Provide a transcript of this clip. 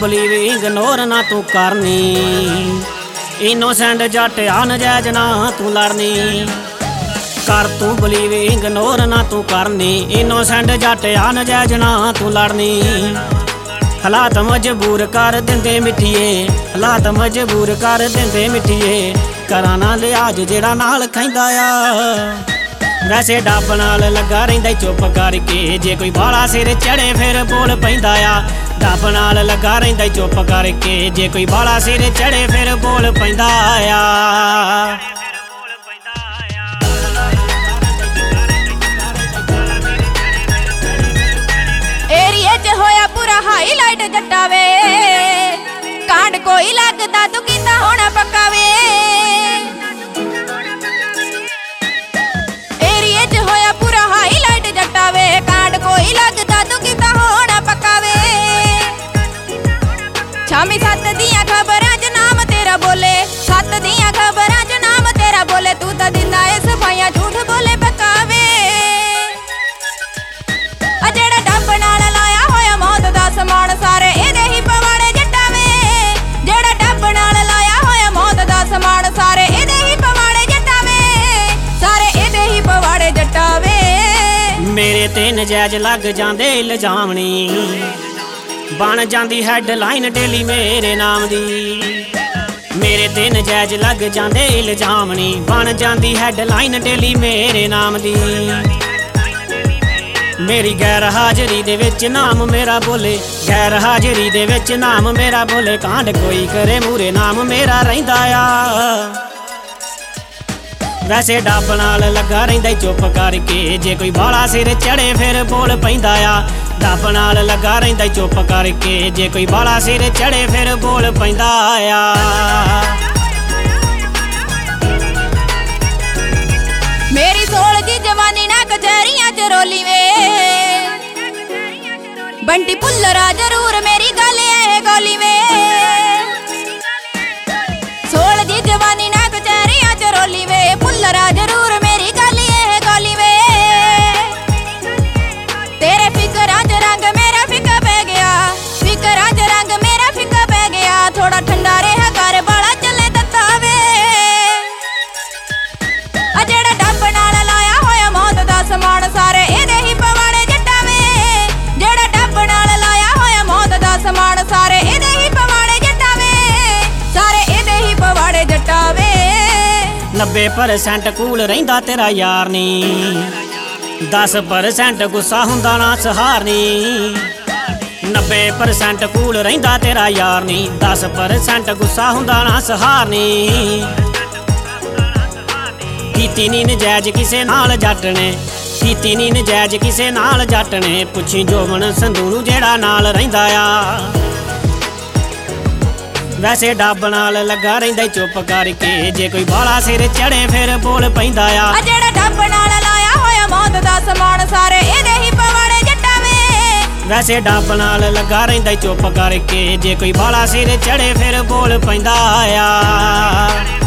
Believe ignore ਨਾ ਤੂੰ ਕਰਨੀ। ਇਨੋਸੈਂਟ ਜੱਟ ਆ ਨਜਾਇਜ਼ ਨਾ ਤੂੰ ਲੜਨੀ। ਕਰ ਤੂੰ ਬਲੀਵ ਇਗਨੋਰ ਨਾ ਤੂੰ ਕਰਨੀ। ਇਨੋਸੈਂਟ ਜੱਟ ਆ ਨਜਾਇਜ਼ ਨਾ ਤੂੰ ਲੜਨੀ। ਹਾਲਾਤ ਮਜਬੂਰ ਕਰ ਦਿੰਦੇ ਮਿੱਠੀਏ, ਹਾਲਾਤ ਮਜਬੂਰ ਕਰ ਦਿੰਦੇ ਮਿੱਠੀਏ। ਕਰਾਂ ਨਾ ਲਿਆਜ ਜਿਹੜਾ ਨਾਲ ਖੈਂਦਾ ਆ। ਵੈਸੇ ਡੱਬ ਨਾਲ ਲੱਗਾ ਰਹਿੰਦਾ ਚੁੱਪ ਕਰਕੇ, ਜੇ ਕੋਈ ਬਾਲਾ ਸਿਰ ਚੜੇ ਫਿਰ ਬੋਲ ਪੈਂਦਾ ਆ। ਡੱਬ ਨਾਲ ਲੱਗਾ ਰਹਿੰਦਾ ਚੁੱਪ ਕਰਕੇ, ਜੇ ਕੋਈ ਬਾਲਾ ਸਿਰ ਚੜੇ ਫਿਰ ਬੋਲ ਪੈਂਦਾ ਆ। ਏਰੀਏ 'ਚ ਹੋਇਆ ਪੂਰਾ ਹਾਈਲਾਈਟ ਜੱਟਾ ਵੇ, ਕਾਂਡ ਕੋਈ ਲੱਗਦਾ ਤੂੰ ਕੀਤਾ ਹੋਣਾ ਪੱਕਾ ਵੇ। ਏਰੀਏ 'ਚ ਹੋਇਆ ਪੂਰਾ ਹਾਈਲਾਈਟ ਜੱਟਾ ਵੇ, ਕਾਂਡ ਕੋਈ ਲੱਗਦਾ ਤੂੰ ਕੀਤਾ ਹੋਣਾ ਪੱਕਾ ਵੇ। ਸ਼ਾਮੀ 7 ਦੀਆਂ ਖਬਰਾਂ 'ਚ ਨਾਮ ਤੇਰਾ ਬੋਲੇ, 7 ਦੀਆਂ ਖਬਰਾਂ 'ਚ ਨਾਮ ਤੇਰਾ ਬੋਲੇ। ਤੂੰ ਤਾਂ ਦਿੰਦਾ ਏ ਸਫਾਈਆਂ ਝੂਠ ਬੋਲੇ ਪੱਕਾ ਵੇ। ਆ ਜਿਹੜਾ ਡੱਬ ਨਾਲ ਲਾਇਆ ਹੋਇਆ ਮੌਤ ਦਾ ਸਮਾਨ, ਸਾਰੇ ਇਹਦੇ ਹੀ ਪਵਾੜੇ ਜੱਟਾ ਵੇ। ਜਿਹੜਾ ਡੱਬ ਨਾਲ ਲਾਇਆ ਹੋਇਆ ਮੌਤ ਦਾ ਸਮਾਨ, ਸਾਰੇ ਇਹਦੇ ਹੀ ਪਵਾੜੇ ਜੱਟਾ ਵੇ। ਸਾਰੇ ਇਹਦੇ ਹੀ ਪਵਾੜੇ ਜੱਟਾ ਵੇ। ਮੇਰੇ ਤੇ ਨਜਾਇਜ਼ ਲੱਗ ਜਾਂਦੇ ਇਲਜ਼ਾਮਣੀ, ਬਣ ਜਾਂਦੀ ਹੈਡਲਾਈਨ ਡੇਲੀ ਮੇਰੇ ਨਾਮ ਦੀ। ਮੇਰੇ ਤੇ ਨਜਾਇਜ਼ ਲੱਗ ਜਾਂਦੇ ਇਲਜ਼ਾਮਣੀ, ਬਣ ਜਾਂਦੀ ਹੈਡਲਾਈਨ ਡੇਲੀ ਮੇਰੇ ਨਾਮ ਦੀ। ਮੇਰੀ ਗੈਰ ਹਾਜ਼ਰੀ ਦੇ ਵਿੱਚ ਨਾਮ ਮੇਰਾ ਬੋਲੇ, ਗੈਰ ਹਾਜ਼ਰੀ ਦੇ ਵਿੱਚ ਨਾਮ ਮੇਰਾ ਬੋਲੇ। ਕਾਂਡ ਕੋਈ ਕਰੇ ਮੂਰੇ ਨਾਮ ਮੇਰਾ ਰਹਿੰਦਾ ਆ। ਵੈਸੇ ਡੱਬ ਨਾਲ ਲੱਗਾ ਰਹਿੰਦਾ ਚੁੱਪ ਕਰਕੇ, ਜੇ ਕੋਈ ਬਾਲਾ ਸਿਰ ਚੜੇ ਫਿਰ ਬੋਲ ਪੈਂਦਾ ਆ। ਡੱਬ ਨਾਲ ਲੱਗਾ ਰਹਿੰਦਾ ਚੁੱਪ ਕਰਕੇ, ਜੇ ਕੋਈ ਬਾਲਾ ਸਿਰ ਚੜੇ ਫਿਰ ਬੋਲ ਪੈਂਦਾ ਆ। ਮੇਰੀ ਸੋਲ ਦੀ ਜਵਾਨੀ ਨਾ ਕਚਹਿਰੀਆਂ 'ਚ ਰੋਲੀ ਵੇ। ਬੰਟੀ ਭੁੱਲਰਾ ਜ਼ਰੂਰ ਮੇਰੀ ਗੱਲ ਇਹ ਗੋਲੀ ਵੇ। ਸੋਲ ਦੀ ਜਵਾਨੀ ਨਾ ਕਚਹਿਰੀਆਂ 'ਚ ਰੋਲੀ ਵੇ, ਭੁੱਲਰਾ ਜ਼ਰੂਰ ਮੇਰੀ ਗੱਲ ਇਹ ਗੋਲੀ ਵੇ। ਤੇਰੇ ਫਿਕਰਾਂ 'ਚ ਰੰਗ ਮੇਰਾ ਫਿੱਕਾ ਪੈ ਗਿਆ, ਫਿਕਰਾਂ 'ਚ ਰੰਗ ਮੇਰਾ ਫਿੱਕਾ ਪੈ ਗਿਆ। ਥੋੜਾ ਠੰਡਾ ਰਿਹਾ ਕਰ ਬਾਲਾ ਚੱਲੇ ਤੱਤਾ ਵੇ। ਆ ਜਿਹੜਾ ਡੱਬ ਨਾਲ ਲਾਇਆ ਹੋਇਆ ਮੌਤ ਦਾ ਸਮਾਨ, ਸਾਰੇ ਇਹਦੇ ਹੀ ਪਵਾੜੇ ਜੱਟਾ ਵੇ। ਜਿਹੜਾ ਡੱਬ ਨਾਲ ਲਾਇਆ ਹੋਇਆ ਮੌਤ ਦਾ ਸਮਾਨ, ਸਾਰੇ ਇਹਦੇ ਹੀ ਪਵਾੜੇ ਜੱਟਾ ਵੇ। ਸਾਰੇ ਇਹਦੇ ਹੀ ਪਵਾੜੇ ਜੱਟਾ ਵੇ। 90% ਕੂਲ ਰਹਿੰਦਾ ਤੇਰਾ ਯਾਰ ਨੀ, 10% ਗੁੱਸਾ ਹੁੰਦਾ ਨਾ ਸਹਾਰ ਨੀ। 90% ਕੂਲ ਰਹਿੰਦਾ ਤੇਰਾ ਯਾਰ ਨੀ, 10% ਗੁੱਸਾ ਹੁੰਦਾ ਨਾ ਸਹਾਰ ਨੀ। ਕੀਤੀ ਨੀ ਨਜਾਇਜ਼ ਕਿਸੇ ਨਾਲ ਜੱਟ ਨੇ, ਕੀਤੀ ਨੀ ਨਜਾਇਜ਼ ਕਿਸੇ ਨਾਲ ਜੱਟ ਨੇ। ਪੁੱਛੀ ਜੋਬਨ ਸੰਧੂ ਨੂੰ ਜਿਹੜਾ ਨਾਲ ਰਹਿੰਦਾ ਆ। ਵੈਸੇ ਡੱਬ ਨਾਲ ਲੱਗਾ ਰਹਿੰਦਾ ਚੁੱਪ ਕਰਕੇ, ਜੇ ਕੋਈ ਬਾਲਾ ਸਿਰ ਚੜੇ ਫਿਰ ਬੋਲ ਪੈਂਦਾ ਆ। ਜਿਹੜਾ ਡੱਬ ਨਾਲ ਲਾਇਆ ਹੋਇਆ ਮੌਤ ਦਾ ਸਮਾਨ, ਸਾਰੇ ਇਹਦੇ ਹੀ ਪਵਾੜੇ ਜੱਟਾ ਵੇ। ਵੈਸੇ ਡੱਬ ਨਾਲ ਲੱਗਾ ਰਹਿੰਦਾ ਚੁੱਪ ਕਰਕੇ, ਜੇ ਕੋਈ ਬਾਲਾ ਸਿਰ ਚੜੇ ਫਿਰ ਬੋਲ ਪੈਂਦਾ ਆ।